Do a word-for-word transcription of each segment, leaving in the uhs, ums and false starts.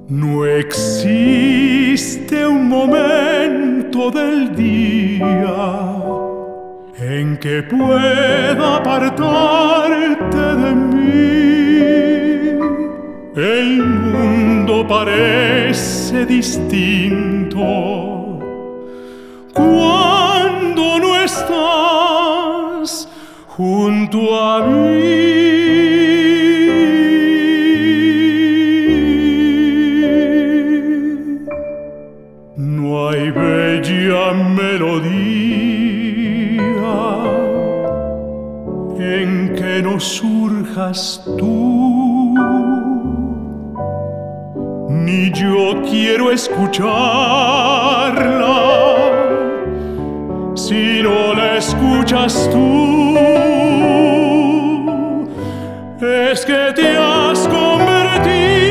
No existe un momento del día en que pueda apartarte de mí. El mundo parece distinto cuando no estás junto a mí. No hay bella melodía en que no surjas tú, ni yo quiero escucharla si no la escuchas tú. Es que te has convertido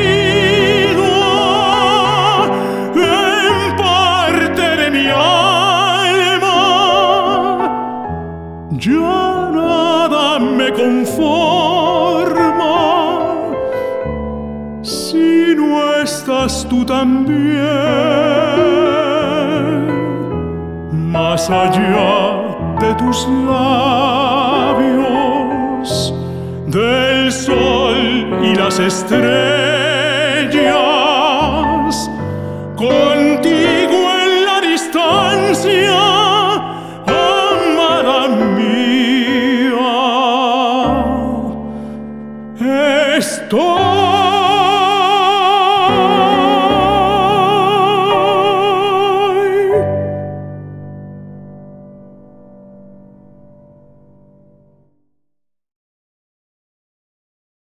en parte de mi alma. Ya nada me conforma si no estás tú también. Más allá de tus labios, del sol y las estrellas,